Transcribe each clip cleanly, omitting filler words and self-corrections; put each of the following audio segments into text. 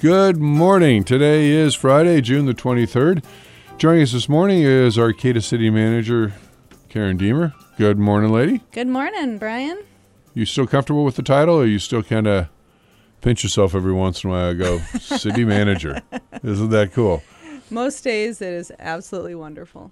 Good morning. Today is Friday, June the 23rd. Joining us this morning is Arcata City Manager Karen Deemer. Good morning, lady. Good morning, Brian. You still comfortable with the title, or you still kind of pinch yourself every once in a while and go, City Manager? Isn't that cool? Most days it is absolutely wonderful.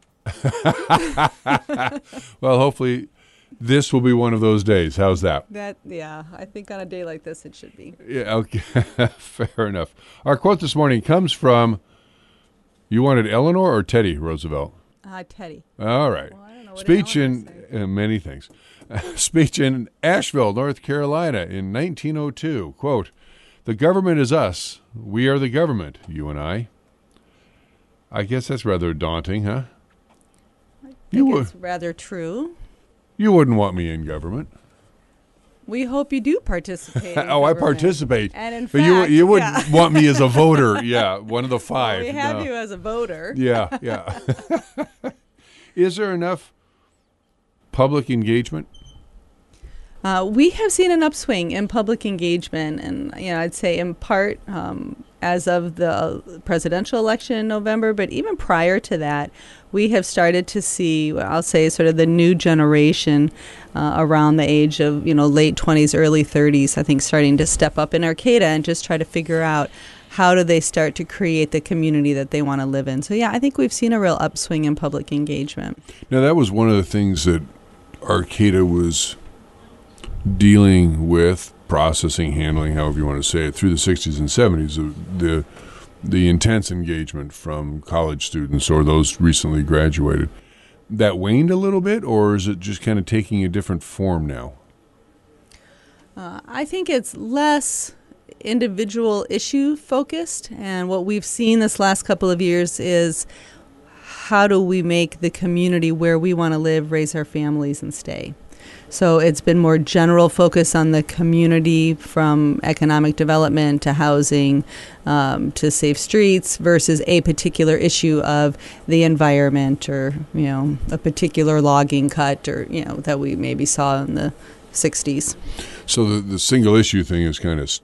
Well, hopefully this will be one of those days. How's that? I think on a day like this it should be. Yeah, okay. Fair enough. Our quote this morning comes from, you wanted Eleanor or Teddy Roosevelt? Teddy. All right. Well, I don't know what Speech Eleanor in many things. Speech in Asheville, North Carolina in 1902. Quote, "The government is us. We are the government, you and I." I guess that's rather daunting, huh? I think it's rather true. You wouldn't want me in government. We hope you do participate. Oh, I participate. And in but fact, you wouldn't want me as a voter. Yeah, one of the five. Well, we have you as a voter. Yeah. Is there enough public engagement? We have seen an upswing in public engagement, and I'd say in part as of the presidential election in November, but even prior to that, we have started to see, I'll say, sort of the new generation around the age of late 20s, early 30s, I think, starting to step up in Arcata and just try to figure out how do they start to create the community that they want to live in. So, yeah, I think we've seen a real upswing in public engagement. Now, that was one of the things that Arcata was dealing with, processing, handling, however you want to say it, through the 60s and 70s, the intense engagement from college students or those recently graduated. That waned a little bit, or is it just kind of taking a different form now? I think it's less individual issue focused, and what we've seen this last couple of years is how do we make the community where we want to live, raise our families, and stay. So it's been more general focus on the community, from economic development to housing to safe streets, versus a particular issue of the environment or, a particular logging cut or, that we maybe saw in the 60s. So the single issue thing is kind of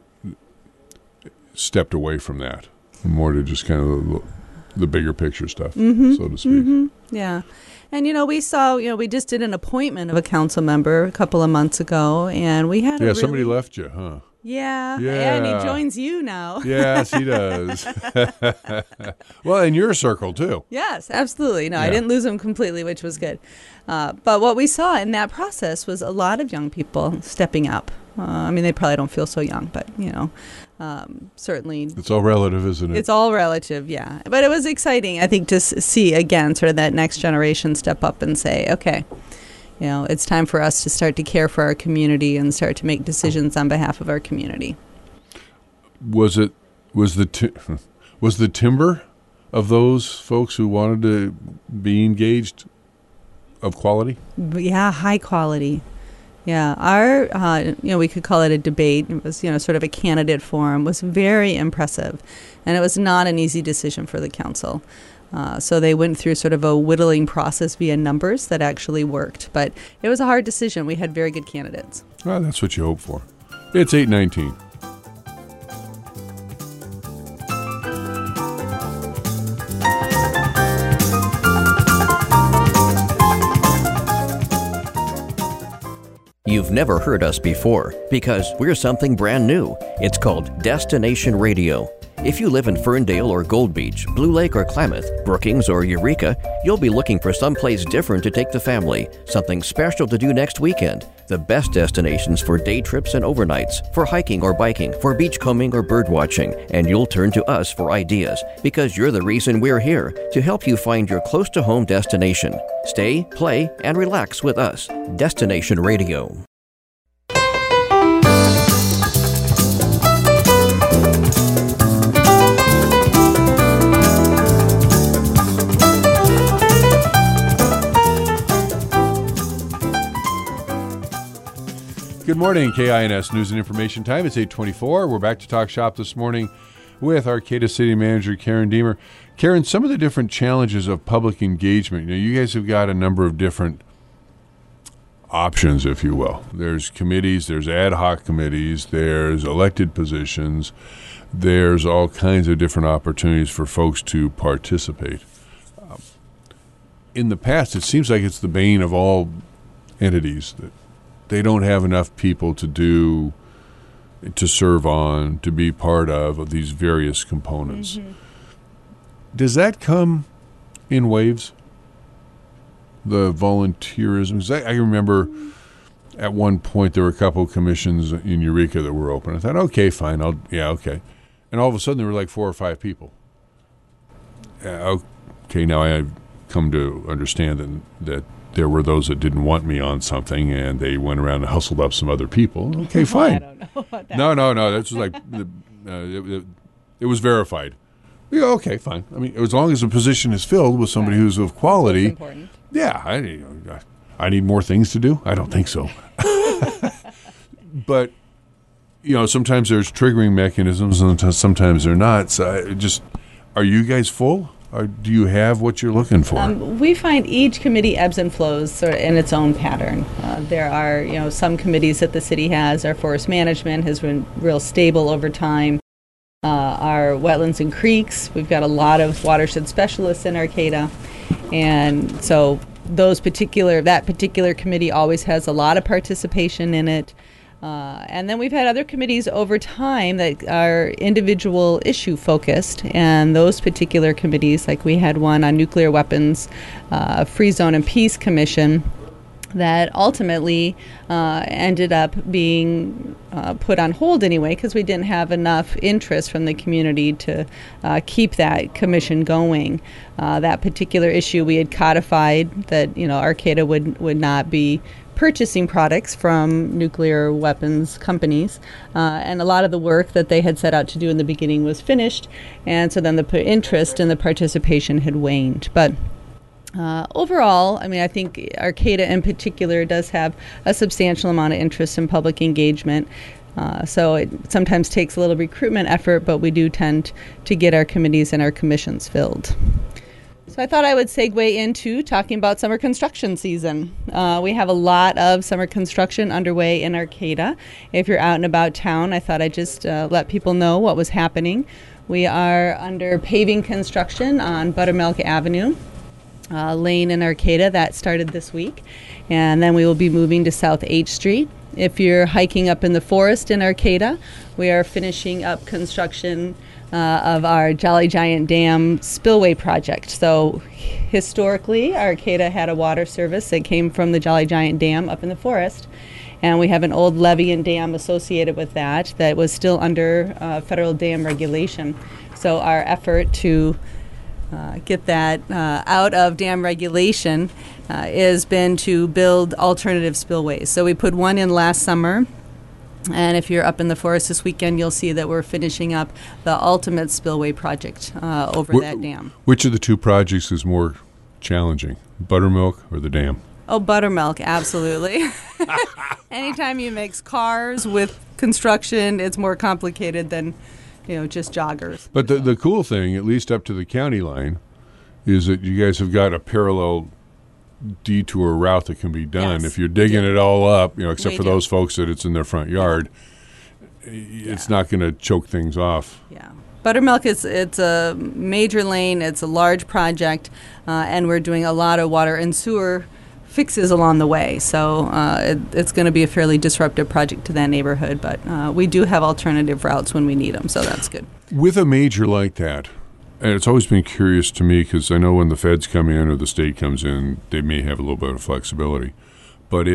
stepped away from that, more to just kind of the bigger picture stuff, so to speak. Mm-hmm. Yeah. And, we saw, we just did an appointment of a council member a couple of months ago, and we had somebody left you, huh? Yeah, and he joins you now. Yes, he does. Well, in your circle, too. Yes, absolutely. No, I didn't lose him completely, which was good. But what we saw in that process was a lot of young people stepping up. They probably don't feel so young, but, certainly. It's all relative, isn't it? It's all relative, yeah. But it was exciting, I think, to see, again, sort of that next generation step up and say, okay, it's time for us to start to care for our community and start to make decisions on behalf of our community. Was the timber of those folks who wanted to be engaged of quality? Yeah, high quality. Yeah, our, we could call it a debate. It was, sort of a candidate forum, was very impressive. And it was not an easy decision for the council. So they went through sort of a whittling process via numbers that actually worked. But it was a hard decision. We had very good candidates. Well, that's what you hope for. It's 8:19. You've never heard us before because we're something brand new. It's called Destination Radio. If you live in Ferndale or Gold Beach, Blue Lake or Klamath, Brookings or Eureka, you'll be looking for someplace different to take the family, something special to do next weekend. The best destinations for day trips and overnights, for hiking or biking, for beachcombing or bird watching, and you'll turn to us for ideas because you're the reason we're here, to help you find your close-to-home destination. Stay, play, and relax with us. Destination Radio. Good morning, KINS News and Information Time. It's 8:24. We're back to talk shop this morning with Arcata City Manager Karen Deemer. Karen, some of the different challenges of public engagement. You guys have got a number of different options, if you will. There's committees, there's ad hoc committees, there's elected positions, there's all kinds of different opportunities for folks to participate. In the past, it seems like it's the bane of all entities that they don't have enough people to serve on, to be part of these various components. Mm-hmm. Does that come in waves? The volunteerism? 'Cause I remember at one point there were a couple of commissions in Eureka that were open. I thought, okay, fine, okay. And all of a sudden there were like 4 or 5 people. Okay, now I've come to understand that there were those that didn't want me on something, and they went around and hustled up some other people. Okay, fine. I don't know about that. No. That was like it was verified. Yeah, okay, fine. I mean, as long as the position is filled with somebody who's of quality. That's important. Yeah, I need more things to do. I don't think so. But sometimes there's triggering mechanisms, and sometimes they're not. So are you guys full? Or do you have what you're looking for? We find each committee ebbs and flows sort of in its own pattern. There are, some committees that the city has. Our forest management has been real stable over time. Our wetlands and creeks, we've got a lot of watershed specialists in Arcata, and so that particular committee always has a lot of participation in it. And then we've had other committees over time that are individual issue focused, and those particular committees, like we had one on nuclear weapons, Free Zone and Peace Commission, that ultimately ended up being put on hold anyway because we didn't have enough interest from the community to keep that commission going. That particular issue we had codified that Arcata would not be purchasing products from nuclear weapons companies, and a lot of the work that they had set out to do in the beginning was finished, and so then the interest and the participation had waned. But overall, I think Arcata in particular does have a substantial amount of interest in public engagement. So it sometimes takes a little recruitment effort, but we do tend to get our committees and our commissions filled. So I thought I would segue into talking about summer construction season. We have a lot of summer construction underway in Arcata. If you're out and about town, I thought I'd just let people know what was happening. We are under paving construction on Buttermilk Avenue. Lane in Arcata. That started this week. And then we will be moving to South H Street. If you're hiking up in the forest in Arcata, we are finishing up construction of our Jolly Giant Dam spillway project. So historically, Arcata had a water service that came from the Jolly Giant Dam up in the forest. And we have an old levee and dam associated with that was still under federal dam regulation. So our effort to get that out of dam regulation has been to build alternative spillways. So we put one in last summer, and if you're up in the forest this weekend, you'll see that we're finishing up the ultimate spillway project over that dam. Which of the two projects is more challenging, Buttermilk or the dam? Oh, Buttermilk, absolutely. Anytime you mix cars with construction, it's more complicated than just joggers. But the cool thing, at least up to the county line, is that you guys have got a parallel detour route that can be done. Yes. If you're digging it all up, except for those folks that it's in their front yard, it's not going to choke things off. Yeah. Buttermilk it's a major lane. It's a large project, and we're doing a lot of water and sewer fixes along the way. So it's going to be a fairly disruptive project to that neighborhood, but we do have alternative routes when we need them, so that's good. With a major like that, and it's always been curious to me because I know when the feds come in or the state comes in, they may have a little bit of flexibility, but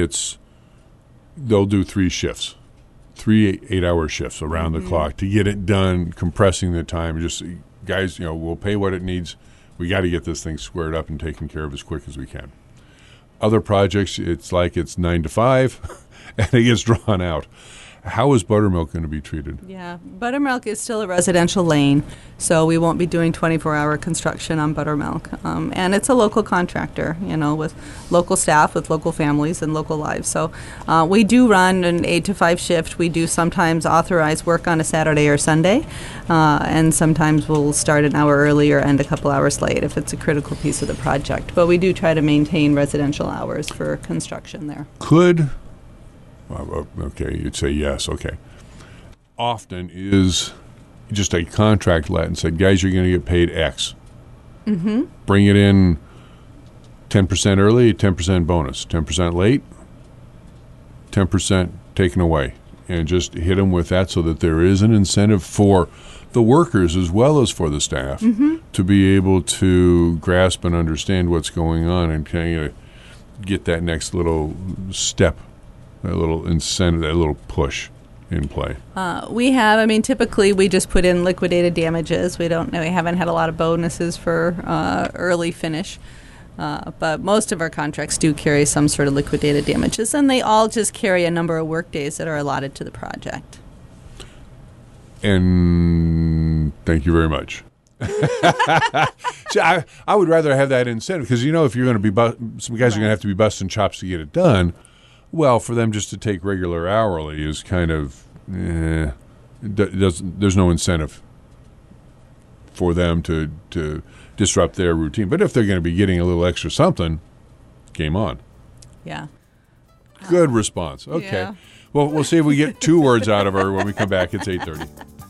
they'll do 3 shifts, 3 8-hour shifts around the clock to get it done, compressing the time. Just guys, we'll pay what it needs. We got to get this thing squared up and taken care of as quick as we can. Other projects, it's like it's 9 to 5, and it gets drawn out. How is Buttermilk going to be treated? Yeah, Buttermilk is still a residential lane, so we won't be doing 24-hour construction on Buttermilk. And it's a local contractor, with local staff, with local families and local lives. So we do run an 8 to 5 shift. We do sometimes authorize work on a Saturday or Sunday, and sometimes we'll start an hour early or end a couple hours late if it's a critical piece of the project. But we do try to maintain residential hours for construction there. Okay, you'd say yes, okay. Often is just a contract let and said, guys, you're going to get paid X. Mm-hmm. Bring it in 10% early, 10% bonus, 10% late, 10% taken away. And just hit them with that so that there is an incentive for the workers as well as for the staff to be able to grasp and understand what's going on and kind of get that next little step, that little incentive, that little push in play. Typically we just put in liquidated damages. We haven't had a lot of bonuses for early finish. But most of our contracts do carry some sort of liquidated damages, and they all just carry a number of work days that are allotted to the project. And thank you very much. So I would rather have that incentive because, if you're going to be some guys are going to have to be busting chops to get it done. Well, for them just to take regular hourly is kind of there's no incentive for them to disrupt their routine. But if they're going to be getting a little extra something, game on. Yeah. Good response. Okay. Yeah. Well, we'll see if we get 2 words out of her when we come back. It's 8:30.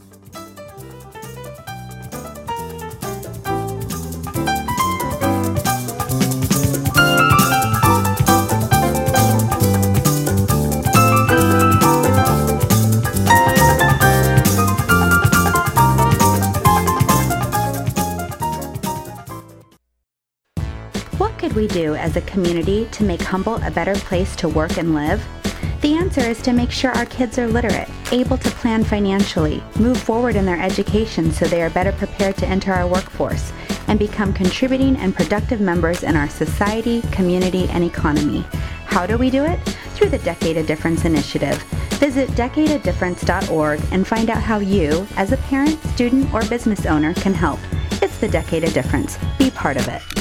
What could we do as a community to make Humble a better place to work and live? The answer is to make sure our kids are literate, able to plan financially, move forward in their education so they are better prepared to enter our workforce, and become contributing and productive members in our society, community, and economy. How do we do it? Through the Decade of Difference initiative. Visit decadeofdifference.org and find out how you, as a parent, student, or business owner, can help. It's the Decade of Difference. Be part of it.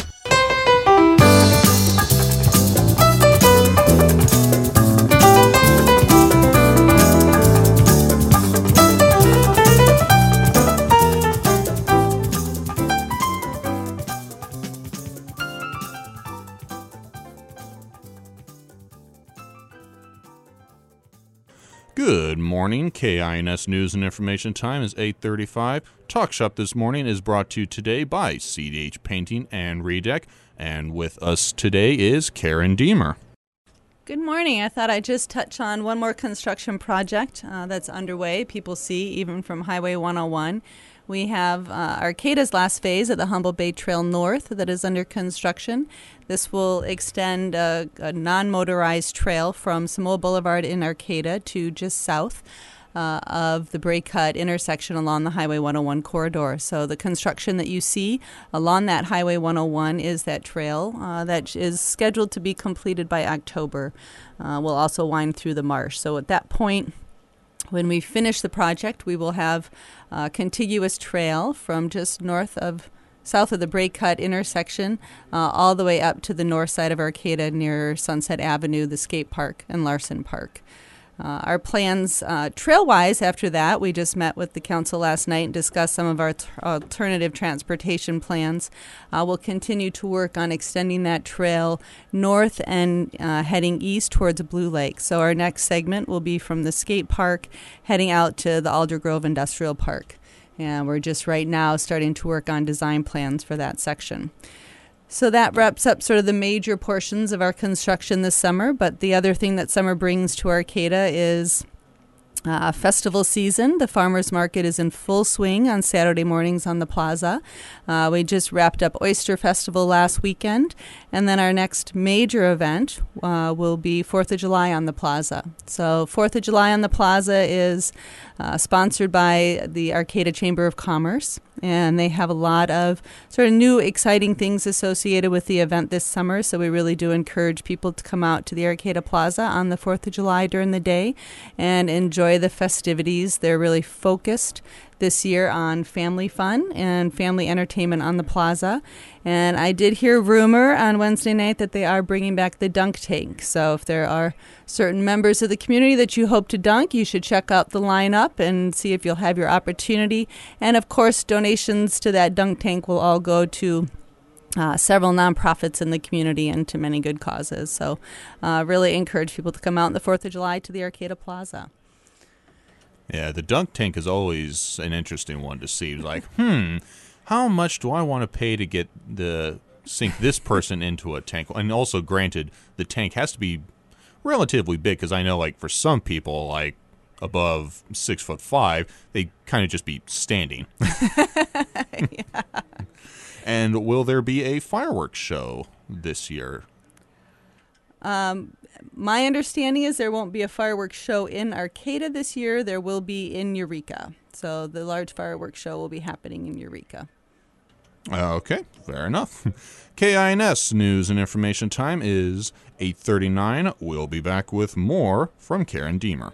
Good morning. KINS News and Information Time is 8:35. Talk Shop this morning is brought to you today by CDH Painting and Redeck. And with us today is Karen Deemer. Good morning. I thought I'd just touch on one more construction project that's underway. People see even from Highway 101. We have Arcata's last phase at the Humboldt Bay Trail North that is under construction. This will extend a non-motorized trail from Samoa Boulevard in Arcata to just south of the Bray Cut intersection along the Highway 101 corridor. So the construction that you see along that Highway 101 is that trail that is scheduled to be completed by October. We'll also wind through the marsh. So at that point, when we finish the project, we will have a contiguous trail from just south of the Bray Cut intersection all the way up to the north side of Arcata near Sunset Avenue, the skate park, and Larson Park. Our plans trail-wise after that, we just met with the council last night and discussed some of our alternative transportation plans. We'll continue to work on extending that trail north and heading east towards Blue Lake. So our next segment will be from the skate park heading out to the Alder Grove Industrial Park. And we're just right now starting to work on design plans for that section. So that wraps up sort of the major portions of our construction this summer. But the other thing that summer brings to Arcata is festival season. The farmers market is in full swing on Saturday mornings on the plaza. We just wrapped up Oyster Festival last weekend. And then our next major event will be 4th of July on the plaza. So 4th of July on the plaza is sponsored by the Arcata Chamber of Commerce. And they have a lot of sort of new, exciting things associated with the event this summer. So we really do encourage people to come out to the Arcata Plaza on the 4th of July during the day and enjoy the festivities. They're really focused this year on family fun and family entertainment on the plaza. And I did hear rumor on Wednesday night that they are bringing back the dunk tank. So if there are certain members of the community that you hope to dunk, you should check out the lineup and see if you'll have your opportunity. And of course, donations to that dunk tank will all go to several nonprofits in the community and to many good causes. So really encourage people to come out on the 4th of July to the Arcata Plaza. Yeah, the dunk tank is always an interesting one to see. Like, how much do I want to pay to get sink this person into a tank? And also, granted, the tank has to be relatively big, because I know, like, for some people, like, above 6'5", they kind of just be standing. Yeah. And will there be a fireworks show this year? My understanding is there won't be a fireworks show in Arcata this year. There will be in Eureka. So the large fireworks show will be happening in Eureka. Okay, fair enough. KINS News and Information Time is 8:39. We'll be back with more from Karen Deemer.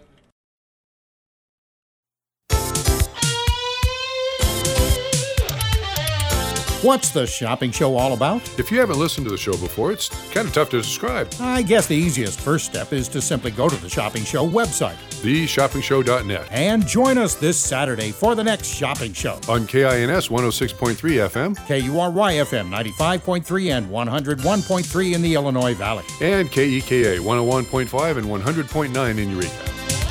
What's the shopping show all about? If you haven't listened to the show before, it's kind of tough to describe. I guess the easiest first step is to simply go to the Shopping Show website TheShoppingShow.net. and join us this Saturday for the next shopping show. On KINS 106.3 FM KURY FM 95.3 and 101.3 in the Illinois Valley. and KEKA 101.5 and 100.9 in Eureka.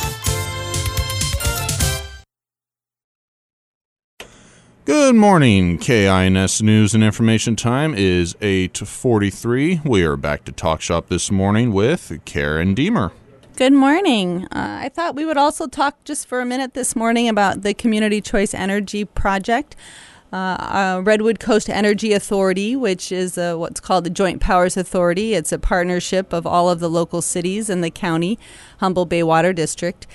Good morning. KINS News and Information Time is 8:43. We are back to Talk Shop this morning with Karen Deemer. Good morning. I thought we would also talk just for a minute this morning about the Community Choice Energy Project. Redwood Coast Energy Authority, which is what's called the Joint Powers Authority. It's a partnership of all of the local cities in the county, Humboldt Bay Water District,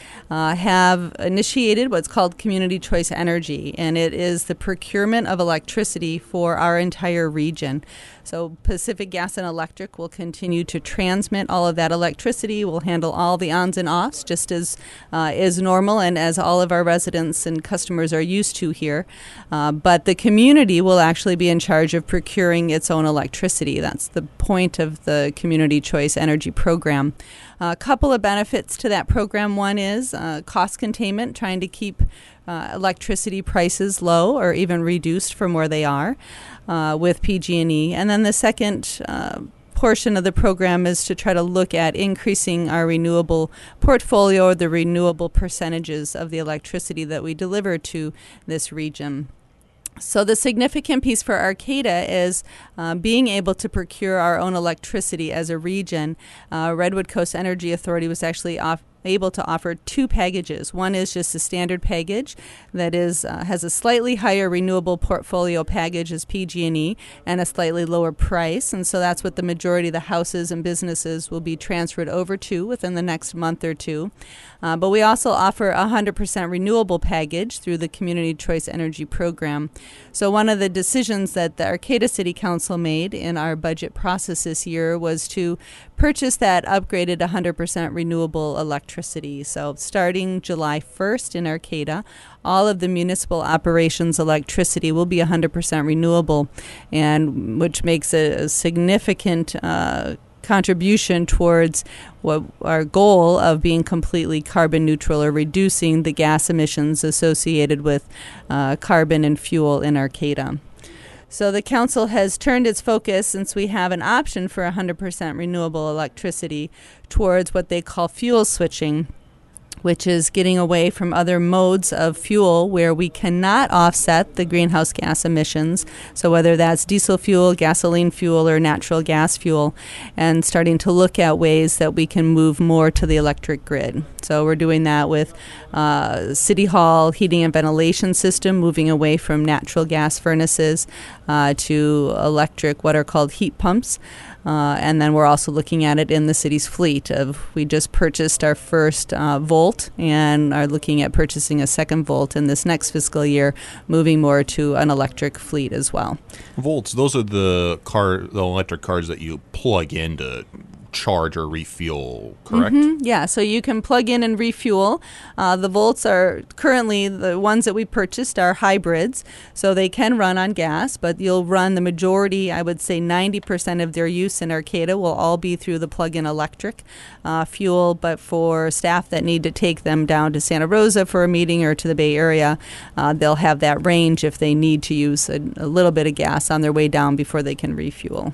have initiated what's called Community Choice Energy, and it is the procurement of electricity for our entire region. So Pacific Gas and Electric will continue to transmit all of that electricity. We'll handle all the ons and offs just as is normal and as all of our residents and customers are used to here. But the community will actually be in charge of procuring its own electricity. That's the point of the Community Choice Energy Program. A couple of benefits to that program. One is cost containment, trying to keep electricity prices low or even reduced from where they are with PG&E. And then the second portion of the program is to try to look at increasing our renewable portfolio, or the renewable percentages of the electricity that we deliver to this region. So the significant piece for Arcata is being able to procure our own electricity as a region. Redwood Coast Energy Authority was actually able to offer two packages. One is just a standard package that is has a slightly higher renewable portfolio package as PG&E and a slightly lower price, and so that's what the majority of the houses and businesses will be transferred over to within the next month or two. But we also offer a 100% renewable package through the Community Choice Energy Program. So one of the decisions that the Arcata City Council made in our budget process this year was to purchase that upgraded 100% renewable electricity. So starting July 1st in Arcata, all of the municipal operations electricity will be 100% renewable, and which makes a significant contribution towards what our goal of being completely carbon neutral, or reducing the gas emissions associated with carbon and fuel in Arcata. So the council has turned its focus, since we have an option for 100% renewable electricity, towards what they call fuel switching, which is getting away from other modes of fuel where we cannot offset the greenhouse gas emissions. So whether that's diesel fuel, gasoline fuel, or natural gas fuel, and starting to look at ways that we can move more to the electric grid. So we're doing that with City Hall heating and ventilation system, moving away from natural gas furnaces to electric, what are called heat pumps. And then we're also looking at it in the city's fleet. We just purchased our first Volt and are looking at purchasing a second Volt in this next fiscal year, moving more to an electric fleet as well. Volts, those are the electric cars that you plug in to charge or refuel, correct? Mm-hmm. Yeah, so you can plug in and refuel. The Volts are currently, the ones that we purchased are hybrids, so they can run on gas, but you'll run the majority, I would say 90% of their use in Arcata will all be through the plug-in electric fuel. But for staff that need to take them down to Santa Rosa for a meeting or to the Bay Area, they'll have that range if they need to use a little bit of gas on their way down before they can refuel.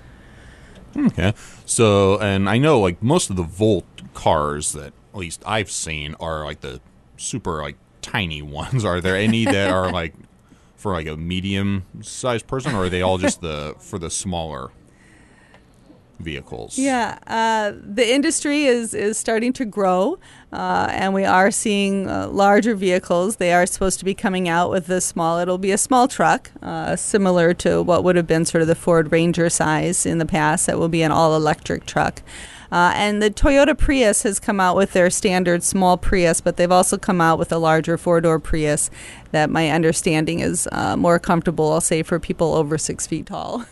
Okay. So, and I know like most of the Volt cars that at least I've seen are like the super like tiny ones. Are there any that are like for like a medium-sized person, or are they all just for the smaller vehicles? Yeah, the industry is starting to grow, and we are seeing larger vehicles. They are supposed to be coming out with it'll be a small truck, similar to what would have been sort of the Ford Ranger size in the past. That will be an all-electric truck. And the Toyota Prius has come out with their standard small Prius, but they've also come out with a larger four-door Prius that my understanding is more comfortable, I'll say, for people over 6 feet tall.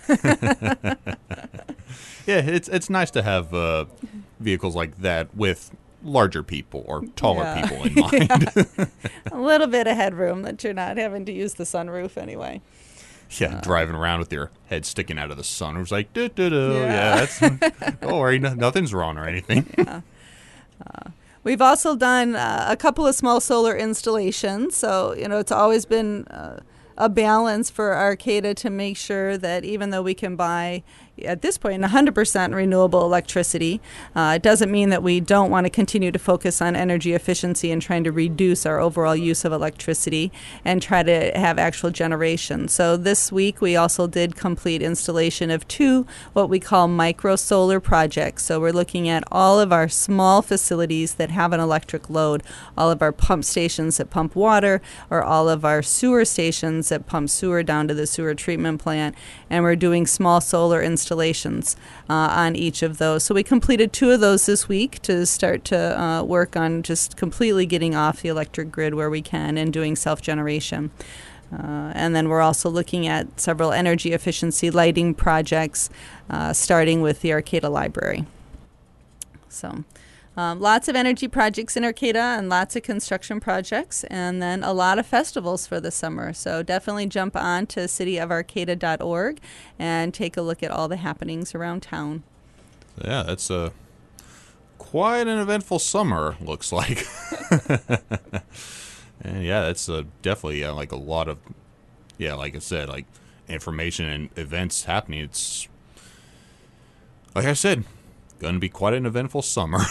Yeah, it's nice to have vehicles like that with larger people or taller people in mind. Yeah. A little bit of headroom that you're not having to use the sunroof anyway. Yeah, driving around with your head sticking out of the sun. It was like, yeah, don't worry, nothing's wrong or anything. Yeah. We've also done a couple of small solar installations. So, it's always been a balance for Arcata to make sure that even though we can buy, at this point, 100% renewable electricity, it doesn't mean that we don't want to continue to focus on energy efficiency and trying to reduce our overall use of electricity and try to have actual generation. So this week we also did complete installation of 2 what we call micro solar projects. So we're looking at all of our small facilities that have an electric load, all of our pump stations that pump water, or all of our sewer stations that pump sewer down to the sewer treatment plant, and we're doing small solar installations on each of those. So we completed 2 of those this week to start to work on just completely getting off the electric grid where we can and doing self-generation. And then we're also looking at several energy efficiency lighting projects, starting with the Arcata Library. So lots of energy projects in Arcata and lots of construction projects, and then a lot of festivals for the summer. So definitely jump on to cityofarcata.org and take a look at all the happenings around town. Yeah, that's quite an eventful summer, looks like. And yeah, that's definitely like a lot of, like I said, like information and events happening. It's, like I said, going to be quite an eventful summer.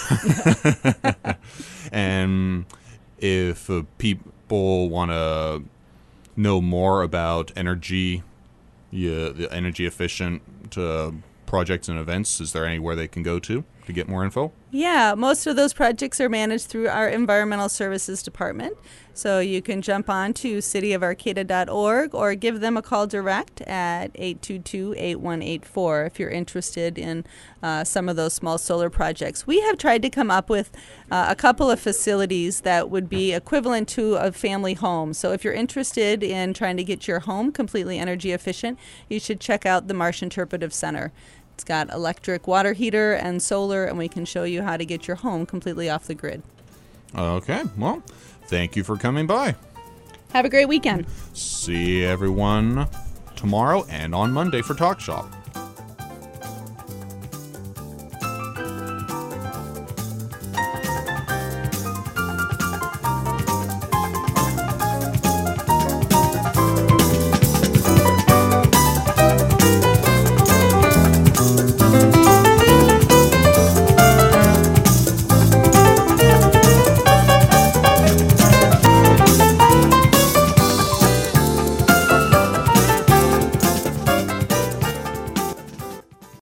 And if people want to know more about energy, the energy efficient projects and events, is there anywhere they can go to get more info? Yeah, most of those projects are managed through our Environmental Services Department. So you can jump on to cityofarcata.org or give them a call direct at 822-8184 if you're interested in some of those small solar projects. We have tried to come up with a couple of facilities that would be equivalent to a family home. So if you're interested in trying to get your home completely energy efficient, you should check out the Marsh Interpretive Center. It's got electric water heater and solar, and we can show you how to get your home completely off the grid. Okay, well, thank you for coming by. Have a great weekend. See everyone tomorrow and on Monday for Talk Shop.